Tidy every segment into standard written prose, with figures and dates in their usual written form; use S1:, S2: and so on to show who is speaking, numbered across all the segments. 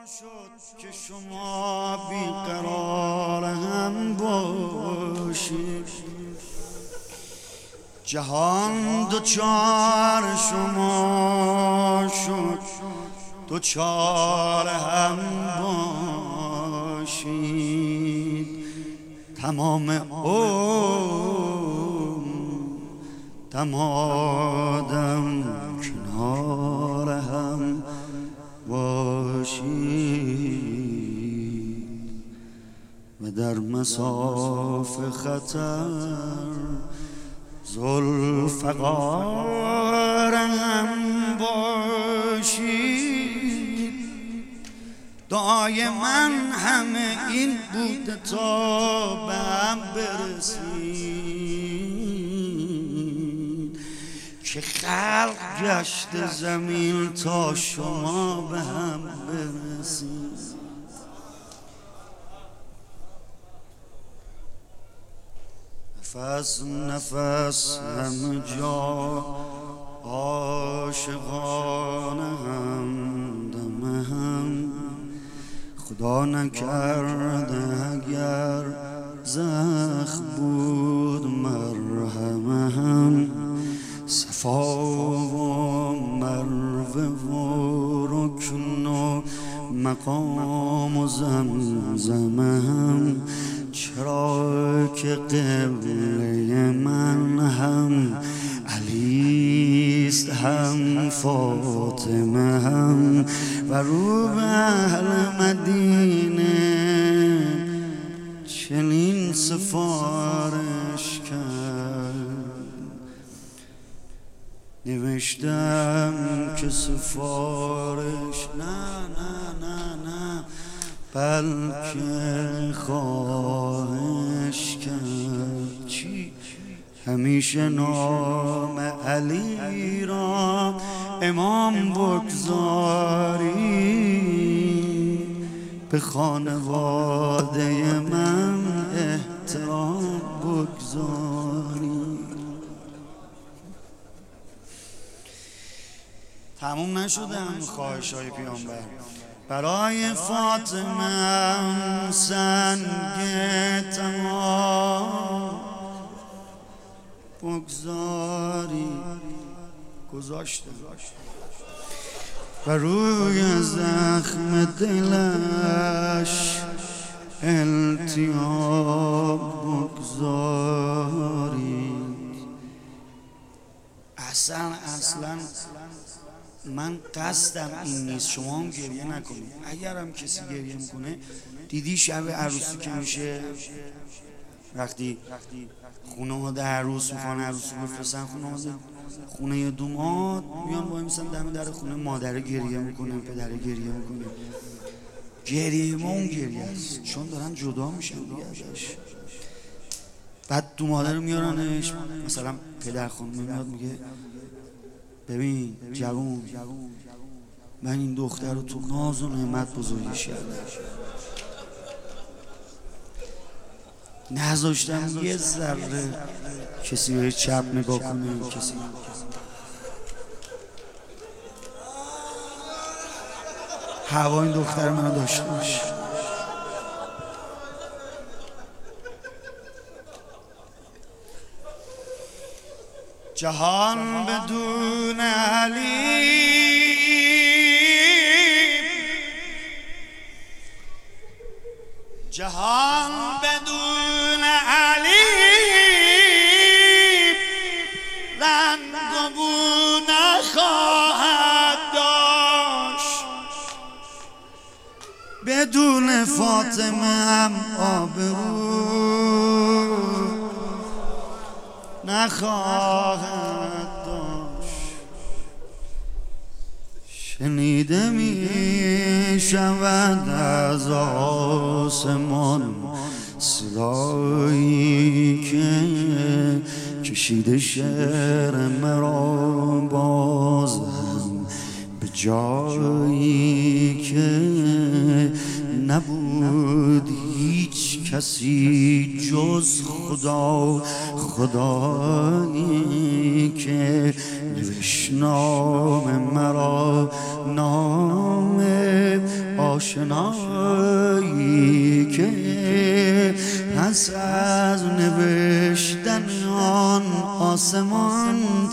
S1: شد که شما بیقرار هم باشید، جهان دوچار شما شد دوچار هم باشید. تمام تمادم کنار هم باشید و در مساف خطر ذوالفقار هم باشید. دعای من همه این بوده تا به هم برسید که خلق گشت زمین تا شما به هم برسید. نفس نفس همه جا عاشقانه همدم هم، خدا نکرده اگر زخم بود مرهم هم. صفا و مروه و رکن و مقام و زمزم هم، چرا که قبله من هم علیست هم فاطمه هم و رو به اهل مدینه چنین سفارش کرد. نوشتم که سفارش نه بلکه خواهش کرد. چی؟ همیشه نام علی را امام بگذاری، به خانواده من احترام بگذاری. تموم نشده هم خواهش های پیامبر. برای فاطمه سنگ تمام بگذاری گذاشته و روی زخم دلش التیاب بگذاری. اصلا من قصدم این نیست شما هم گریه نکنید. اگر هم کسی گریه میکنه، دیدی شب عروسی که میشه وقتی خونه ها در عروس میخوان عروسی بفرستن خونه دوماد میان وای میسن دم در خونه مادر گریه میکنه، پدر گریه میکنه. گریه ما اون گریه است چون دارن جدا میشن دیگه ازش. بعد دو مادر رو میارنش، مثلا پدر خانم میاد میگه ببین جوون، من این دختر رو تو ناز و نعمت بزرگش کردم، نذاشتم یه ذره کسی به چپ نگاه کنه، کسی هوا این دختر منو داشته باشه. جهان بدون علی جهان بدون علی رنگ و بو نخواهد داشت، بدون فاطمه هم آبرو نخواهد داشت. شنیده می شود از آسمان صدایی که کشیده شعر مرا بازم به جایی که نبود هیچ کسی جز خدا، خدایی که نوشت نام مرا، نام آشنایی که پس از نوشتن آن آسمان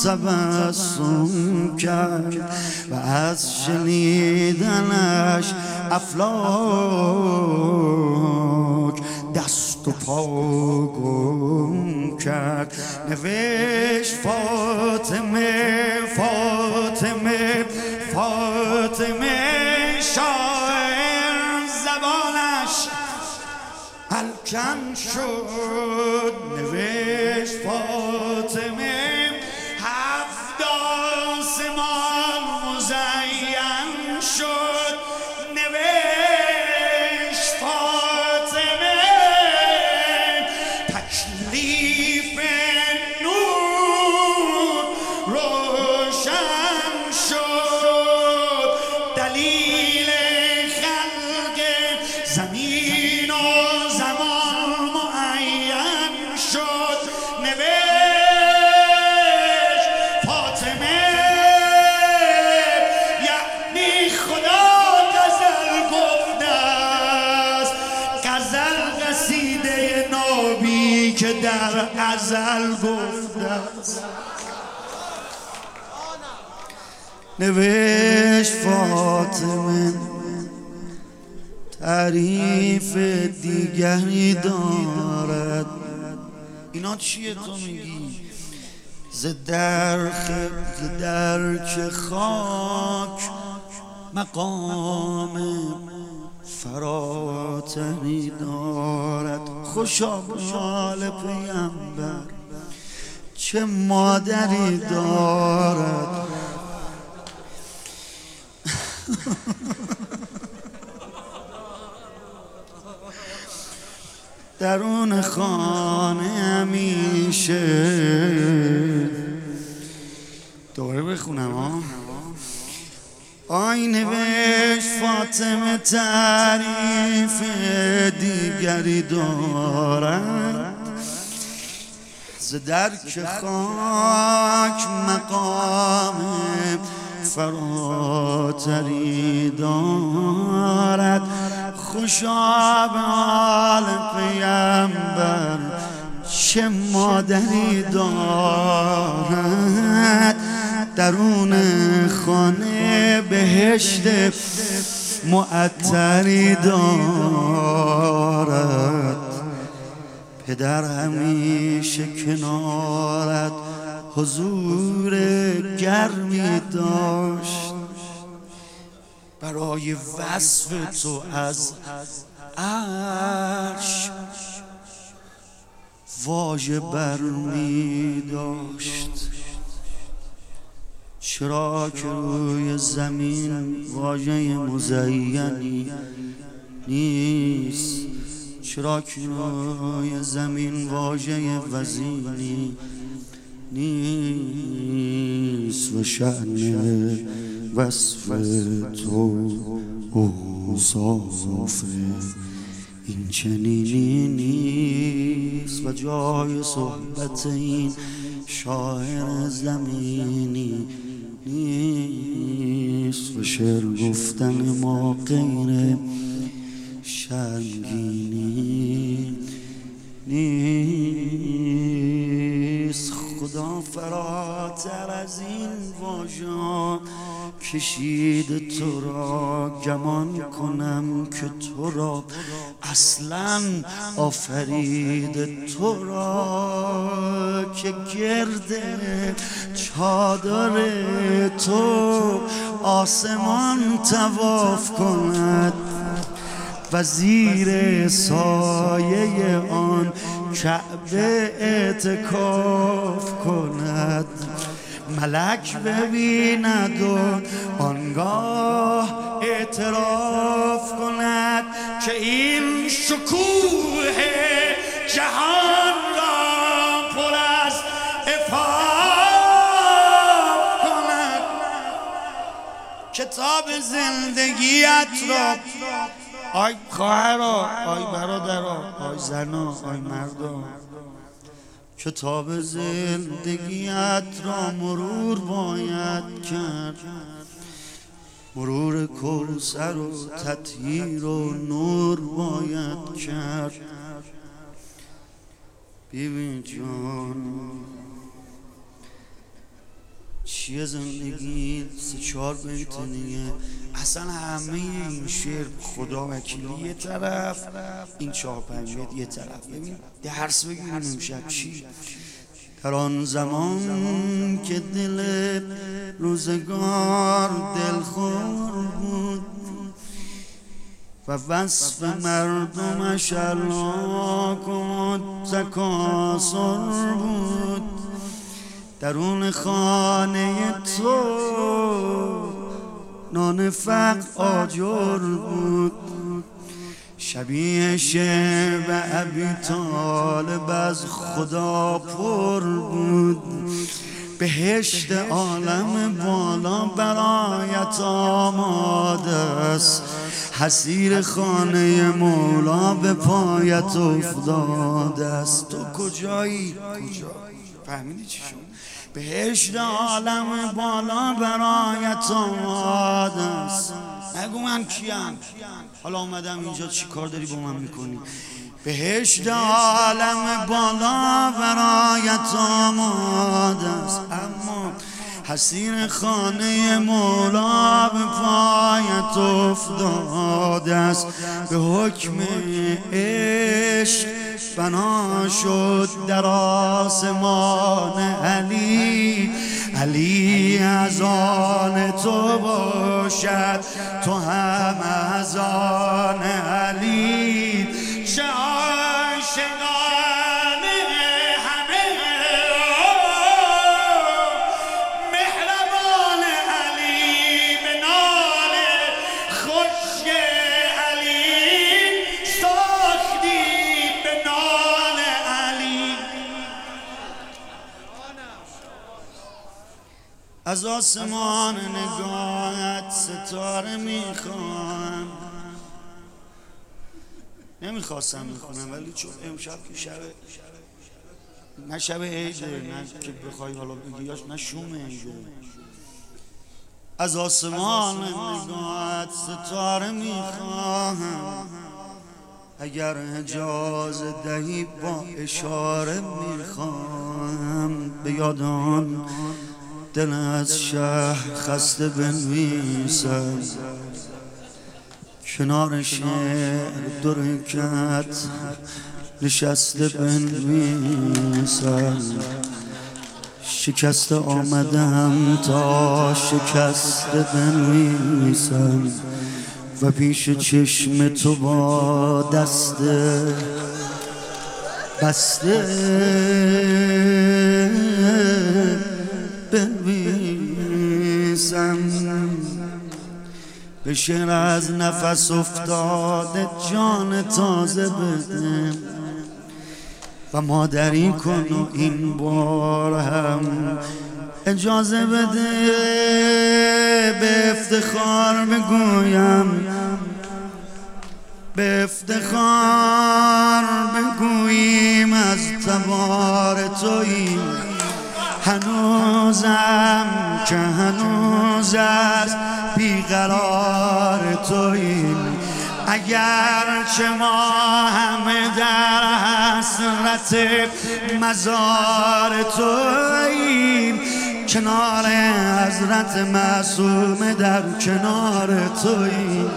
S1: تبسم کرد و از شنیدنش افلاک دست و پا گم کرد. نوشت فاطمه فاطمه فاطمه، شاعر زبانش الکن شد. نوشت فاطمه هفت آسمان مزین شد. نوشت فاطمه تکلیف نور روشن شد. دلیل خلق زمین و زمان معین شد. نوشت فاطمه یعنی خدا غزل گفته است. غزل قصیده نبی که در ازل گفته است. نوشت فاطمه تعریف دیگری دارد. اینا چیه تو میگی؟ ز درک خاک مقام فراتری دارد. خوشا به حال پیامبر چه مادری دارد. درون خانه همیشه دوباره بخونم ها. آی نوشت فاطمه تعریف دیگری دارد. ز درک خاک مقام فراتری دارد. خوشا به حال پیامبر چه مادری دارد. درون خانه بهشت معطری دارد. پدر همیشه کنارت حضور گرمی داشت. برای وصف تو از عرش واژه برمی داشت. چرا که روی زمین واژه مزینی نیست؟ چرا که روی زمین واژه وزینی نیست؟ و شأن وصف تو اوصاف این چنینی نیست. و جای صحبت این شاعر زمینی نیست. و شعر گفتن ما غیر شرمگینی نیست. خدا فراتر از این واژه کشید تو را. گمان کنم که تو را اصلا آفرید تو را که گرد چادر تو آسمان طواف کند و زیر سایه آن کعبه اعتکاف کند. ملک ببیند و آنگاه اعتراف کند که این شکوه جهان را پر از عفاف کند. کتاب زندگیت را آی خواهرا، آی برادرا، آی زنا، آی مردا، کتاب زندگیت را مرور باید کرد. مرور کوثر و تطهیر و نور باید کرد. بیبی جان چیه زندگی؟ 3-4 بیت دیگه. اصلا همه این شعر خدا وکیلی یه طرف، این 4-5 بیت یه طرف. ببین درس بگیریم امشب چی؟ در آن زمان که دل روزگار دلخور بود و وصف مردمش هلاک و تکاسر بود، درون خانه تو نان فقر آجر بود، شبیه شعر ابی طالب از خدا پر بود. بهشت عالم بالا برایت آماده است، حصیر خانه مولا به پایت افتاده است. تو کجایی؟ کجا؟ فهمیدی چی شد؟ بهشت عالم بالا برایت آماده است. نگو من کیم؟ حالا اومدم اینجا چی کار داری با من میکنی؟ بهشت عالم بالا برایت آماده است، اما حصیر خانه مولا به پایت افتاده است. به حکم عشق بنا شد در آسمان علی، علی از آن تو باشد تو هم از آن علی. چه عاشقان همه مهربان علی، به نال خشک علی ساختی به نال علی. از آسمان نگاهت ستاره میخوام. نمیخواستم میخونم ولی چون امشب که شب نه شب عیده، نه که بخوای حالا بگی نه شوم عیده. از آسمان نگاهت ستاره میخواهم، اگر اجازه دهی با اشاره میخواهم. به یادان دل از شهر خسته بنویسم، کنار شعر درکت نشسته بنویسم. شکسته آمدم تا شکسته بنویسم و پیش چشم تو با دست بسته بنویسم. به شعر از نفس افتاده جان تازه بده و مادری کن و این بار هم اجازه بده. به افتخار بگویم، به افتخار بگوییم از تبار تویی. هنوزم که هنوز از بیقرار توییم، اگرچه ما همه در حسرت مزار توییم. کنار حضرت معصوم در کنار توییم.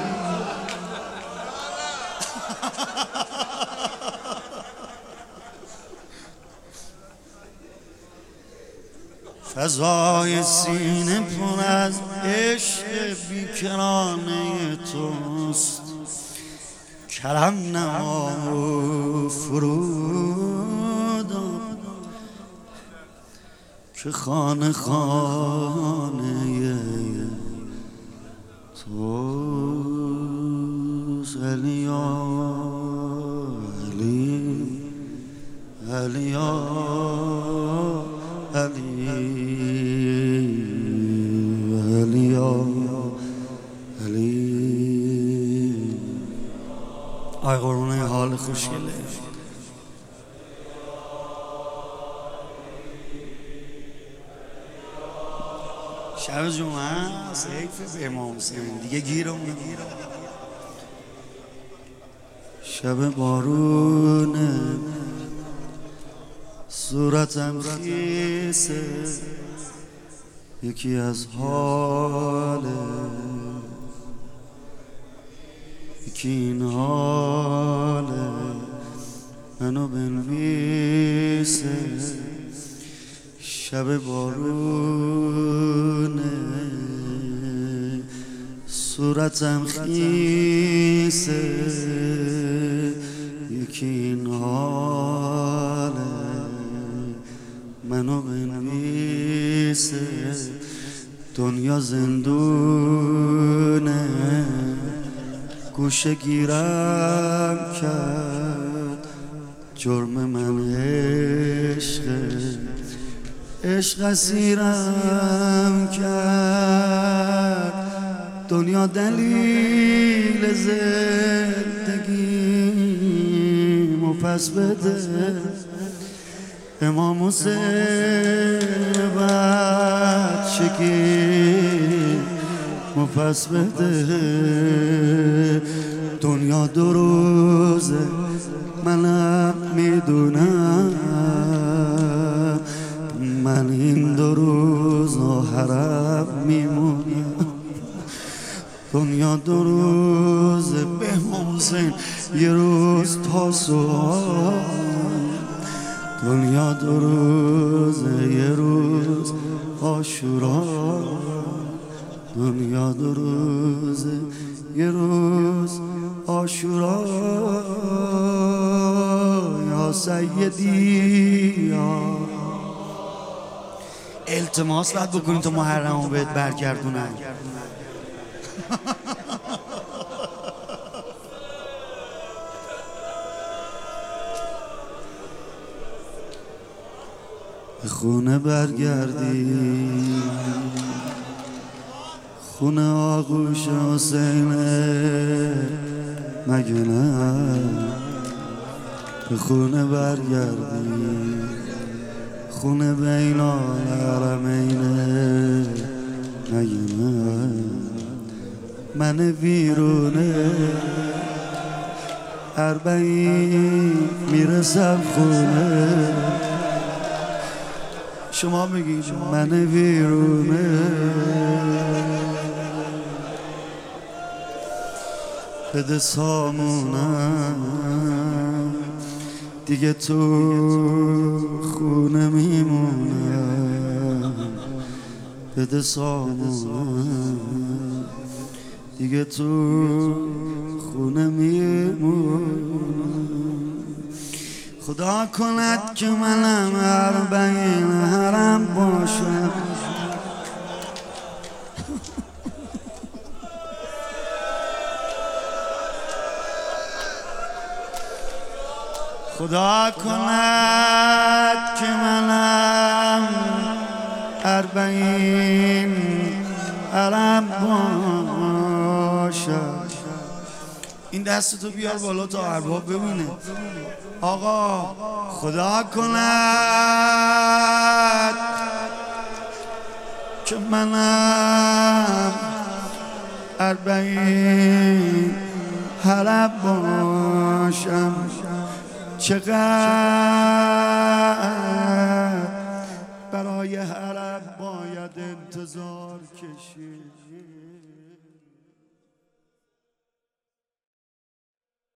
S1: فضای سینه پر از عشق بیکرانه توست. کرم نما و فرود که خانه خانه توست. علی علی علی علی علی. آی قربونه حال خوشگله. شب جمعه حیف به امام حسین دیگه گیرم نمیره. شب بارونه صورتم خیسه، یکی از حاله یکی این حاله منو بنویسه. شب بارونه صورتم خیسه، یکی این حاله منو بنویسه. دنیا زندونه گوشه گیرم کرد، جرم من عشقه، عشق اسیرم کرد. دنیا دلیل زندگیمو پس بده، امام حسین بچگیمو پس بده. دنیا دو روزه منم میدونم، من این دو روز حرم میمونم. دنیا دو روز به حسین یه روز تاسوعا، دنیا دو روز یه روز عاشورا، دنیا دو روز یه روز عاشورا. یا سیدی یا التماس باید بکنید تا محرمو بهت برگردونن. به خونه برگردی، خونه آغوش حسینه مگه نه؟ به خونه برگردی، خونه بین الحرمینه مگه نه؟ من ویرونه اربعین میرسم خونه، شما بگید من ویرونه. بده سامونم دیگه تو خونه میمونم، بده سامونم دیگه تو خونه میمونم. خدا کند که منم اربعین حرم باشم، خدا کند که منم اربعین حرم باشم. این دستتو بیار بالا تا ارباب ببینه. آقا خدا کند که منم اربعین حرم باشم. چقدر برای حرم باید انتظار کشید.